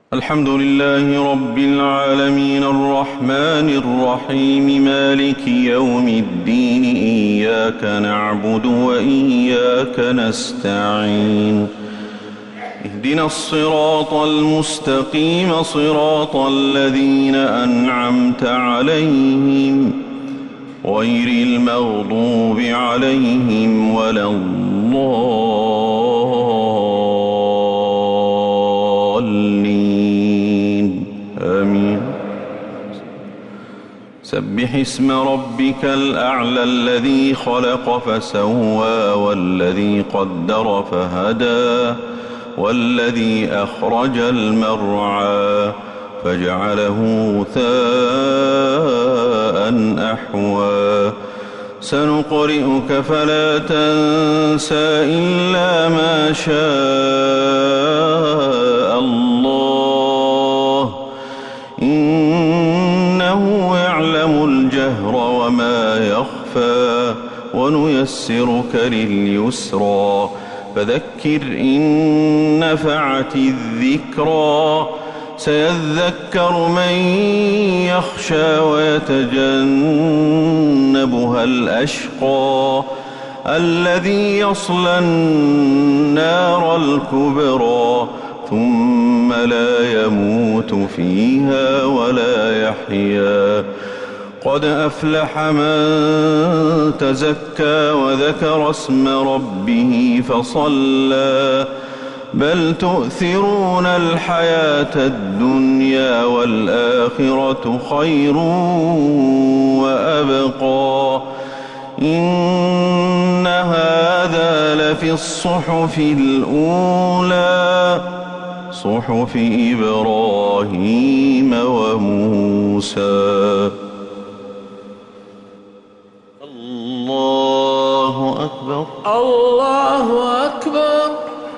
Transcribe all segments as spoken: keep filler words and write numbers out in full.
الحمد لله رب العالمين الرحمن الرحيم مالك يوم الدين إياك نعبد وإياك نستعين اهدنا الصراط المستقيم صراط الذين أنعمت عليهم غير المغضوب عليهم ولا الضالين آمين. سبح اسم ربك الأعلى الذي خلق فسوى والذي قدر فهدى والذي أخرج المرعى فجعله غثاء أحوى سنقرئك فلا تنسى إلا ما شاء الله إنه يعلم الجهر وما يخفى ونيسرك لليسرى فذكر إن نفعت الذكرى سيذكر من يخشى ويتجنبها الأشقى الذي يصلى النار الكبرى ثم لا يموت فيها ولا يحيا قد أفلح من تزكى وذكر اسم ربه فصلى بل تؤثرون الحياة الدنيا والآخرة خير وأبقى إن هذا لفي الصحف الأولى صحف إبراهيم وموسى. الله أكبر الله أكبر.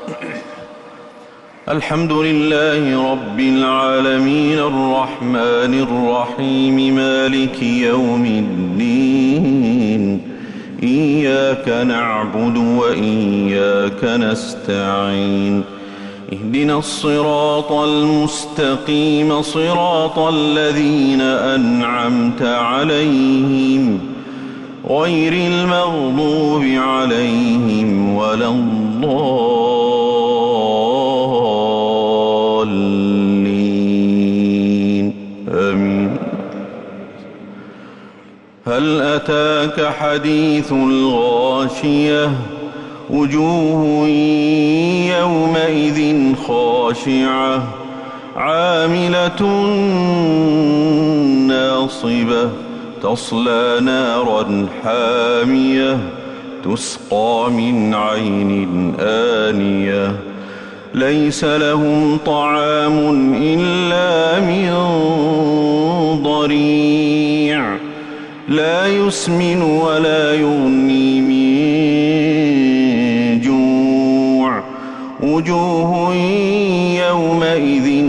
الحمد لله رب العالمين الرحمن الرحيم مالك يوم الدين إياك نعبد وإياك نستعين اهدنا الصراط المستقيم صراط الذين أنعمت عليهم غير المغضوب عليهم ولا الضالين آمين. هل أتاك حديث الغاشية وجوه يومئذ خاشعة عاملة ناصبة تصلى نارا حامية تسقى من عين آنية ليس لهم طعام إلا من ضريع لا يسمن ولا يغني من جوع وجوه يومئذ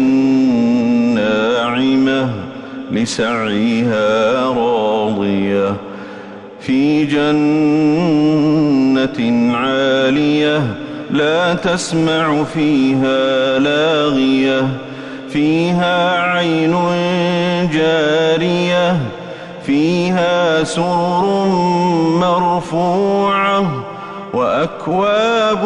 ناعمة لسعيها راضية في جنة عالية لا تسمع فيها لاغية فيها عين جارية فيها سرر مرفوعة وأكواب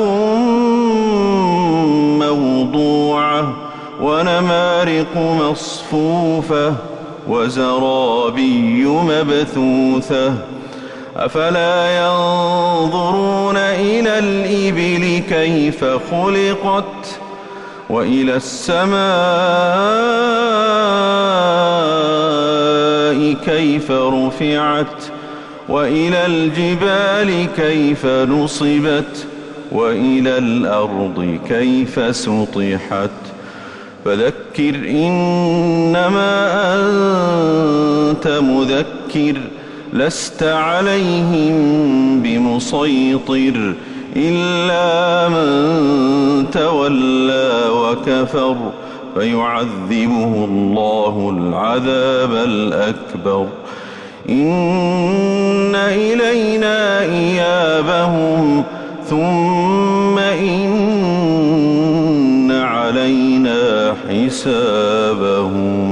موضوعة ونمارق مصفوفة وزرابي مبثوثة أفلا ينظرون إلى الإبل كيف خلقت وإلى السماء كيف رفعت وإلى الجبال كيف نصبت وإلى الأرض كيف سطحت فذكر إنما أنت مذكر لست عليهم بمسيطر إلا من تولى وكفر فيعذبه الله العذاب الأكبر إن إلينا إيابهم ثم إن علينا حسابهم حسابهم